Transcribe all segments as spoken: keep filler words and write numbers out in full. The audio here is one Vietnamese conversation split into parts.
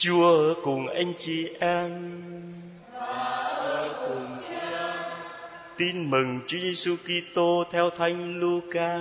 Chúa ở cùng anh chị em. Ở cùng Cha. Tin mừng Chúa Giêsu Kitô theo Thánh Luca.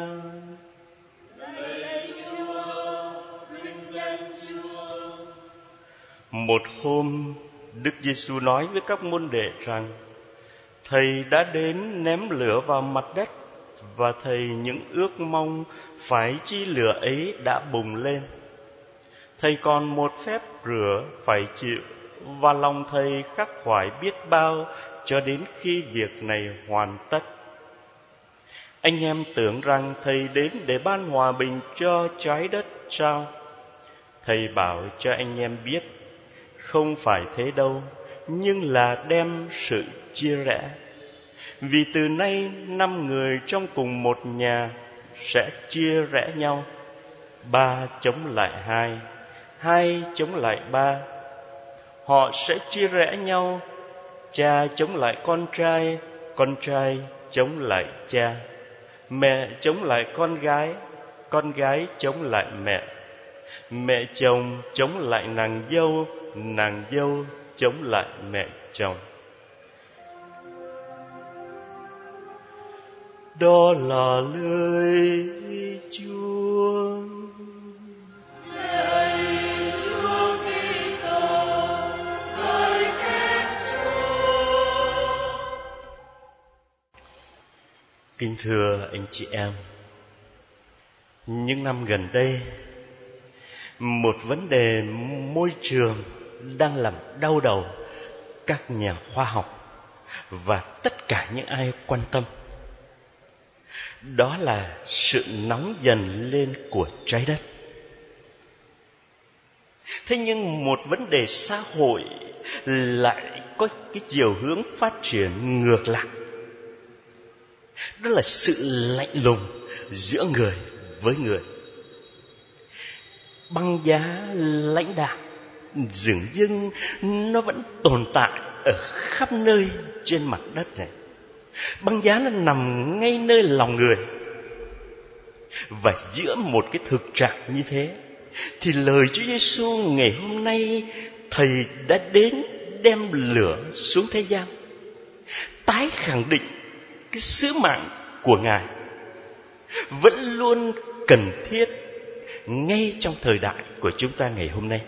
Lạy Chúa, vinh danh Chúa. Một hôm, Đức Giêsu nói với các môn đệ rằng: Thầy đã đến ném lửa vào mặt đất, và Thầy những ước mong phải chi lửa ấy đã bùng lên. Thầy còn một phép rửa phải chịu, và lòng Thầy khắc khoải biết bao cho đến khi việc này hoàn tất. Anh em tưởng rằng Thầy đến để ban hòa bình cho trái đất sao? Thầy bảo cho anh em biết, không phải thế đâu, nhưng là đem sự chia rẽ. Vì từ nay năm người trong cùng một nhà sẽ chia rẽ nhau, ba chống lại hai, hai chống lại ba. Họ sẽ chia rẽ nhau, cha chống lại con trai, con trai chống lại cha, mẹ chống lại con gái, con gái chống lại mẹ, mẹ chồng chống lại nàng dâu, nàng dâu chống lại mẹ chồng. Đó là lời Chúa. Lạy Chúa Kitô, ngợi khen Chúa. Kính thưa anh chị em, những năm gần đây, một vấn đề môi trường đang làm đau đầu các nhà khoa học và tất cả những ai quan tâm. Đó là sự nóng dần lên của trái đất. Thế nhưng một vấn đề xã hội lại có cái chiều hướng phát triển ngược lại. Đó là sự lạnh lùng giữa người với người. Băng giá lãnh đạm dường như nó vẫn tồn tại ở khắp nơi trên mặt đất này. Băng giá nó nằm ngay nơi lòng người. Và giữa một cái thực trạng như thế, thì lời Chúa Giêsu ngày hôm nay, Thầy đã đến đem lửa xuống thế gian, tái khẳng định cái sứ mạng của Ngài vẫn luôn cần thiết ngay trong thời đại của chúng ta ngày hôm nay.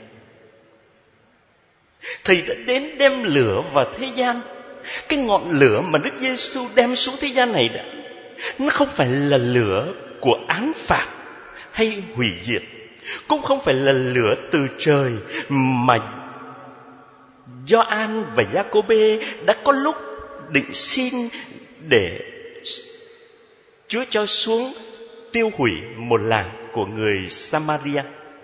Thầy đã đến đem lửa vào thế gian. Cái ngọn lửa mà Đức Giêsu đem xuống thế gian này đã, nó không phải là lửa của án phạt hay hủy diệt, cũng không phải là lửa từ trời mà Gioan và Giacôbê đã có lúc định xin để Chúa cho xuống tiêu hủy một làng của người Samaria.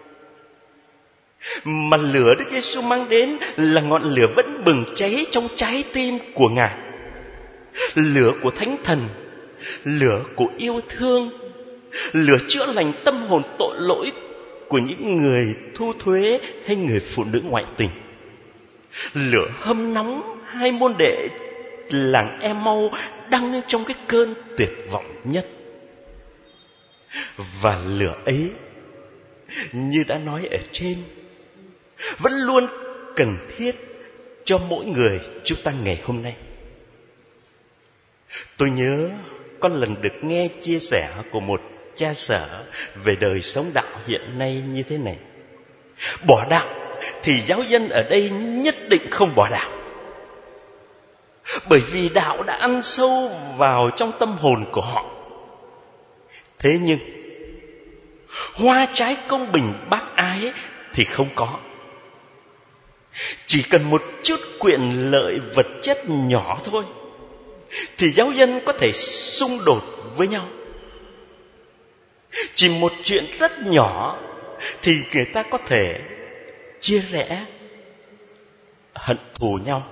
Mà lửa Đức Giêsu mang đến là ngọn lửa vẫn bừng cháy trong trái tim của Ngài. Lửa của Thánh Thần, lửa của yêu thương, lửa chữa lành tâm hồn tội lỗi của những người thu thuế hay người phụ nữ ngoại tình. Lửa hâm nóng hai môn đệ làng Emau đang trong cái cơn tuyệt vọng nhất. Và lửa ấy, như đã nói ở trên, vẫn luôn cần thiết cho mỗi người chúng ta ngày hôm nay. Tôi nhớ có lần được nghe chia sẻ của một cha sở về đời sống đạo hiện nay như thế này: bỏ đạo thì giáo dân ở đây nhất định không bỏ đạo, bởi vì đạo đã ăn sâu vào trong tâm hồn của họ. Thế nhưng hoa trái công bình bác ái thì không có. Chỉ cần một chút quyền lợi vật chất nhỏ thôi thì giáo dân có thể xung đột với nhau. Chỉ một chuyện rất nhỏ thì người ta có thể chia rẽ, hận thù nhau.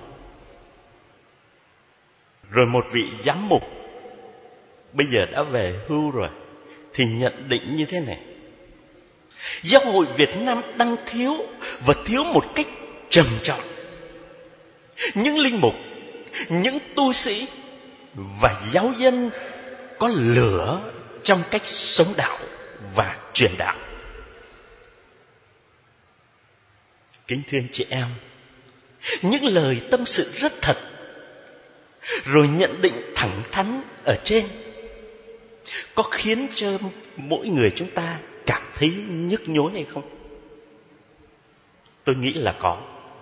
Rồi một vị giám mục bây giờ đã về hưu rồi thì nhận định như thế này: giáo hội Việt Nam đang thiếu, và thiếu một cách trầm trọng, những linh mục, những tu sĩ và giáo dân có lửa trong cách sống đạo và truyền đạo. Kính thưa anh chị em, những lời tâm sự rất thật, rồi nhận định thẳng thắn ở trên, có khiến cho mỗi người chúng ta cảm thấy nhức nhối hay không? Tôi nghĩ là có.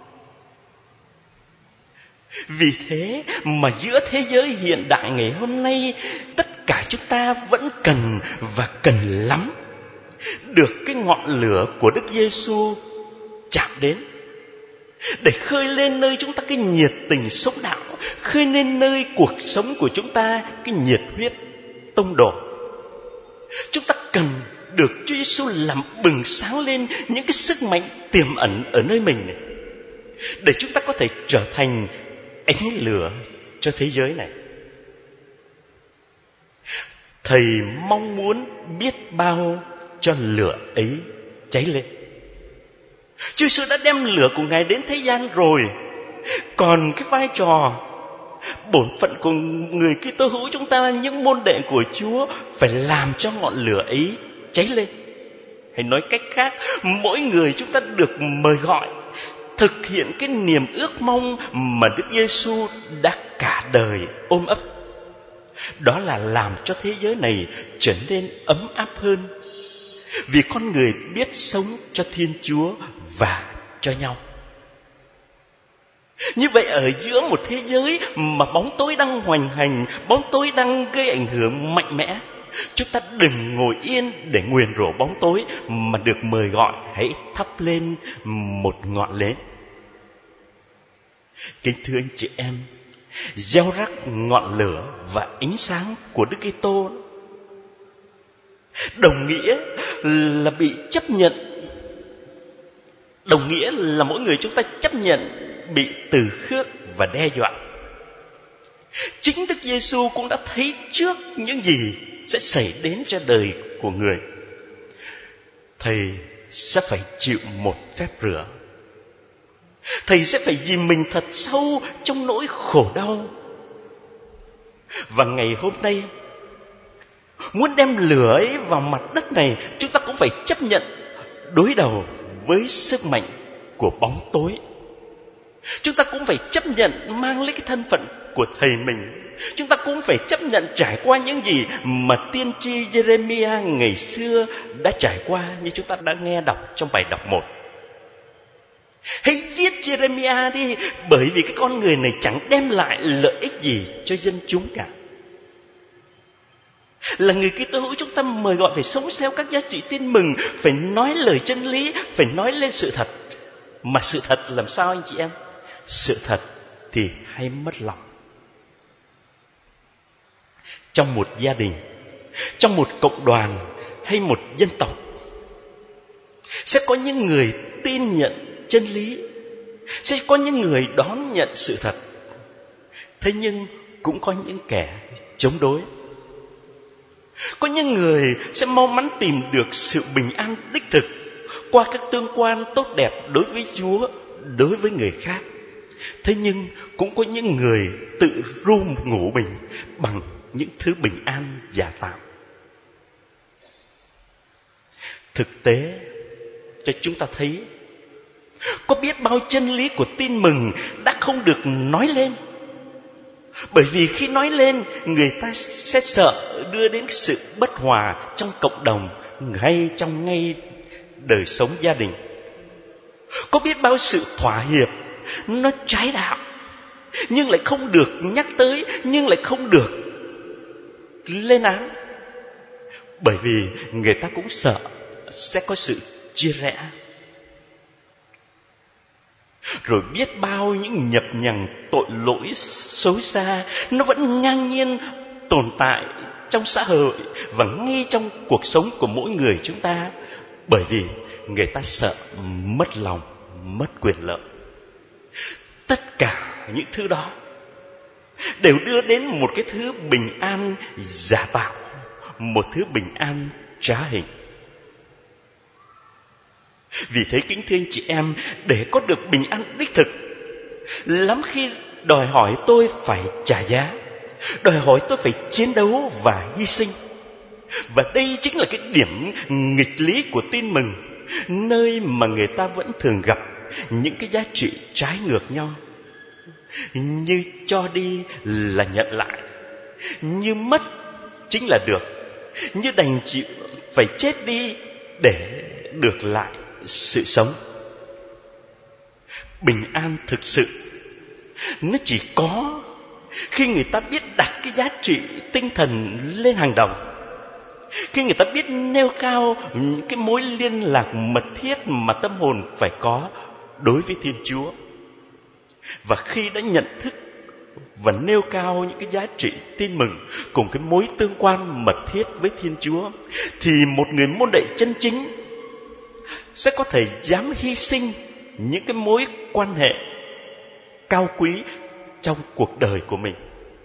Vì thế mà giữa thế giới hiện đại ngày hôm nay, tất cả chúng ta vẫn cần và cần lắm được cái ngọn lửa của Đức Giêsu chạm đến, để khơi lên nơi chúng ta cái nhiệt tình sống đạo, khơi lên nơi cuộc sống của chúng ta cái nhiệt huyết tông đồ. Chúng ta cần được Chúa Giêsu làm bừng sáng lên những cái sức mạnh tiềm ẩn ở nơi mình này, để chúng ta có thể trở thành ánh lửa cho thế giới này. Thầy mong muốn biết bao cho lửa ấy cháy lên. Chúa Giêsu đã đem lửa của Ngài đến thế gian rồi, còn cái vai trò bổn phận của người Kitô hữu chúng ta, những môn đệ của Chúa, phải làm cho ngọn lửa ấy cháy lên. Hay nói cách khác, mỗi người chúng ta được mời gọi thực hiện cái niềm ước mong mà Đức Giêsu đã cả đời ôm ấp. Đó là làm cho thế giới này trở nên ấm áp hơn, vì con người biết sống cho Thiên Chúa và cho nhau. Như vậy, ở giữa một thế giới mà bóng tối đang hoành hành, bóng tối đang gây ảnh hưởng mạnh mẽ, chúng ta đừng ngồi yên để nguyền rủa bóng tối, mà được mời gọi hãy thắp lên một ngọn nến. Kính thưa anh chị em, gieo rắc ngọn lửa và ánh sáng của Đức Kitô đồng nghĩa là bị chấp nhận, đồng nghĩa là mỗi người chúng ta chấp nhận bị từ khước và đe dọa. Chính Đức Giêsu cũng đã thấy trước những gì sẽ xảy đến cho đời của người. Thầy sẽ phải chịu một phép rửa. Thầy sẽ phải dìm mình thật sâu trong nỗi khổ đau. Và ngày hôm nay, muốn đem lửa ấy vào mặt đất này, chúng ta cũng phải chấp nhận đối đầu với sức mạnh của bóng tối. Chúng ta cũng phải chấp nhận mang lấy cái thân phận của thầy mình. Chúng ta cũng phải chấp nhận trải qua những gì mà tiên tri Jeremiah ngày xưa đã trải qua, như chúng ta đã nghe đọc trong bài đọc một. Hãy giết Jeremiah đi, bởi vì cái con người này chẳng đem lại lợi ích gì cho dân chúng cả. Là người Kitô hữu, chúng ta mời gọi phải sống theo các giá trị tin mừng, phải nói lời chân lý, phải nói lên sự thật. Mà sự thật làm sao anh chị em? Sự thật thì hay mất lòng. Trong một gia đình, trong một cộng đoàn hay một dân tộc, sẽ có những người tin nhận chân lý, sẽ có những người đón nhận sự thật. Thế nhưng cũng có những kẻ chống đối. Có những người sẽ mau mắn tìm được sự bình an đích thực qua các tương quan tốt đẹp đối với Chúa, đối với người khác. Thế nhưng cũng có những người tự ru ngủ mình bằng những thứ bình an giả tạo. Thực tế cho chúng ta thấy, có biết bao chân lý của tin mừng đã không được nói lên. Bởi vì khi nói lên, người ta sẽ sợ đưa đến sự bất hòa trong cộng đồng, ngay trong ngay đời sống gia đình. Có biết bao sự thỏa hiệp nó trái đạo, nhưng lại không được nhắc tới, nhưng lại không được lên án. Bởi vì người ta cũng sợ sẽ có sự chia rẽ. Rồi biết bao những nhập nhằng tội lỗi xấu xa, nó vẫn ngang nhiên tồn tại trong xã hội và ngay trong cuộc sống của mỗi người chúng ta. Bởi vì người ta sợ mất lòng, mất quyền lợi. Tất cả những thứ đó đều đưa đến một cái thứ bình an giả tạo, một thứ bình an trá hình. Vì thế kính thưa anh chị em, để có được bình an đích thực, lắm khi đòi hỏi tôi phải trả giá, đòi hỏi tôi phải chiến đấu và hy sinh. Và đây chính là cái điểm nghịch lý của tin mừng, nơi mà người ta vẫn thường gặp những cái giá trị trái ngược nhau. Như cho đi là nhận lại, như mất chính là được, như đành chịu phải chết đi để được lại sự sống. Bình an thực sự nó chỉ có khi người ta biết đặt cái giá trị tinh thần lên hàng đầu, khi người ta biết nêu cao cái mối liên lạc mật thiết mà tâm hồn phải có đối với Thiên Chúa. Và khi đã nhận thức và nêu cao những cái giá trị tin mừng cùng cái mối tương quan mật thiết với Thiên Chúa, thì một người môn đệ chân chính sẽ có thể dám hy sinh những cái mối quan hệ cao quý trong cuộc đời của mình.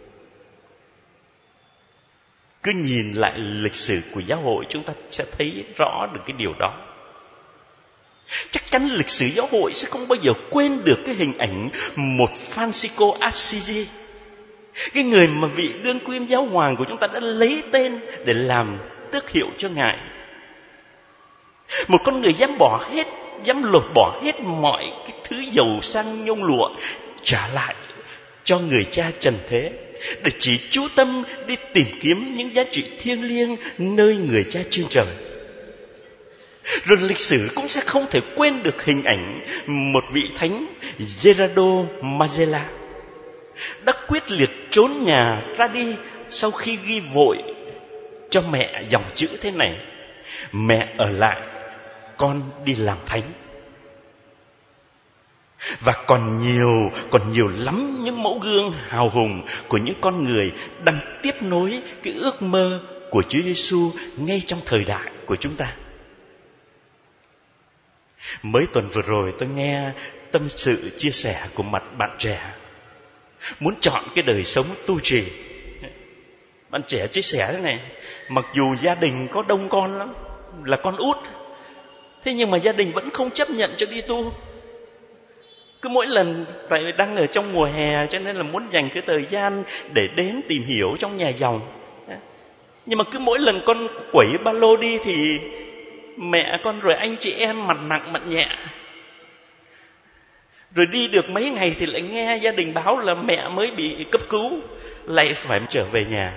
Cứ nhìn lại lịch sử của giáo hội, chúng ta sẽ thấy rõ được cái điều đó. Chắc chắn lịch sử giáo hội sẽ không bao giờ quên được cái hình ảnh một Francisco Assisi, cái người mà vị đương kim giáo hoàng của chúng ta đã lấy tên để làm tước hiệu cho ngài. Một con người dám bỏ hết, dám lột bỏ hết mọi cái thứ giàu sang nhung lụa, trả lại cho người cha trần thế, để chỉ chú tâm đi tìm kiếm những giá trị thiêng liêng nơi người cha trên trời. Rồi lịch sử cũng sẽ không thể quên được hình ảnh một vị thánh Gerardo Magella đã quyết liệt trốn nhà ra đi sau khi ghi vội cho mẹ dòng chữ thế này: mẹ ở lại, con đi làm thánh. Và còn nhiều, còn nhiều lắm những mẫu gương hào hùng của những con người đang tiếp nối cái ước mơ của Chúa Giêsu ngay trong thời đại của chúng ta. Mới tuần vừa rồi tôi nghe tâm sự chia sẻ của một bạn trẻ muốn chọn cái đời sống tu trì. Bạn trẻ chia sẻ thế này: mặc dù gia đình có đông con lắm, là con út, thế nhưng mà gia đình vẫn không chấp nhận cho đi tu. Cứ mỗi lần, tại đang ở trong mùa hè cho nên là muốn dành cái thời gian để đến tìm hiểu trong nhà dòng. Nhưng mà cứ mỗi lần con quẩy ba lô đi thì mẹ con rồi anh chị em mặt nặng mặt nhẹ. Rồi đi được mấy ngày thì lại nghe gia đình báo là mẹ mới bị cấp cứu, lại phải trở về nhà.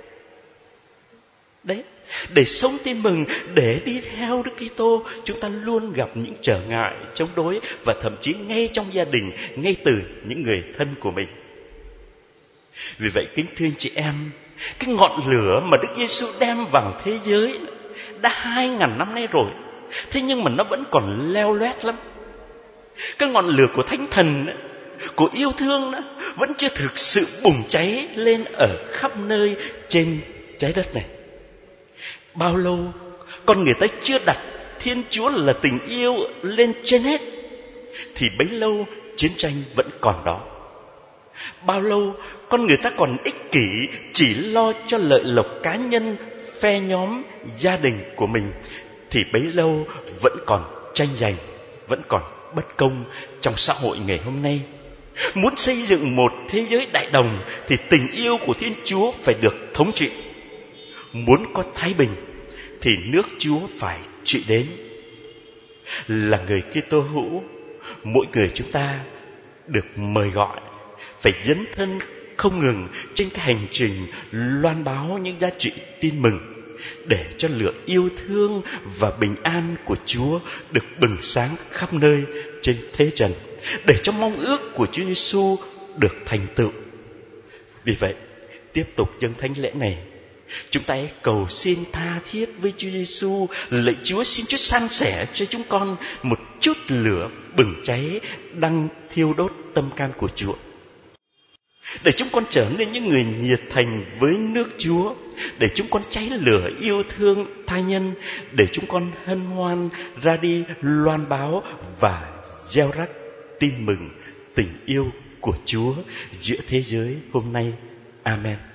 Đấy, để sống tin mừng, để đi theo Đức Kitô, chúng ta luôn gặp những trở ngại, chống đối, và thậm chí ngay trong gia đình, ngay từ những người thân của mình. Vì vậy kính thưa anh chị em, cái ngọn lửa mà Đức Giêsu đem vào thế giới đã hai ngàn năm nay rồi, thế nhưng mà nó vẫn còn leo loét lắm. Cái ngọn lửa của Thánh Thần, của yêu thương vẫn chưa thực sự bùng cháy lên ở khắp nơi trên trái đất này. Bao lâu con người ta chưa đặt Thiên Chúa là tình yêu lên trên hết, thì bấy lâu chiến tranh vẫn còn đó. Bao lâu con người ta còn ích kỷ, chỉ lo cho lợi lộc cá nhân, phe nhóm, gia đình của mình, thì bấy lâu vẫn còn tranh giành, vẫn còn bất công trong xã hội ngày hôm nay. Muốn xây dựng một thế giới đại đồng thì tình yêu của Thiên Chúa phải được thống trị. Muốn có thái bình thì nước Chúa phải trị đến. Là người Kitô hữu, mỗi người chúng ta được mời gọi phải dấn thân không ngừng trên cái hành trình loan báo những giá trị tin mừng, để cho lửa yêu thương và bình an của Chúa được bừng sáng khắp nơi trên thế trần, để cho mong ước của Chúa Giêsu được thành tựu. Vì vậy, tiếp tục dâng thánh lễ này, chúng ta hãy cầu xin tha thiết với Chúa Giêsu, lạy Chúa xin Chúa san sẻ cho chúng con một chút lửa bừng cháy đang thiêu đốt tâm can của Chúa, để chúng con trở nên những người nhiệt thành với nước Chúa, để chúng con cháy lửa yêu thương tha nhân, để chúng con hân hoan ra đi loan báo và gieo rắc tin mừng tình yêu của Chúa giữa thế giới hôm nay. Amen.